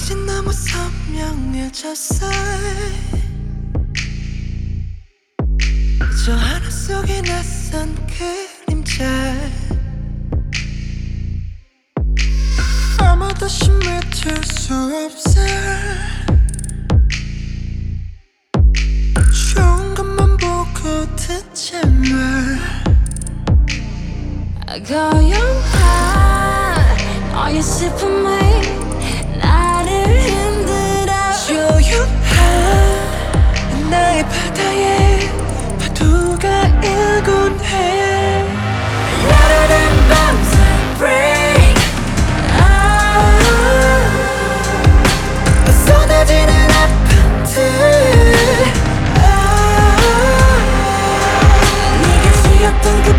이젠 너무 선명해졌어. 저 하늘 속에 낯선 그림자. 아무도 심해질 수 없어. 좋은 것만 보고 듣지 마. 고요한 너의 슬픔이 나를 흔들어. 조용한 나의 바다에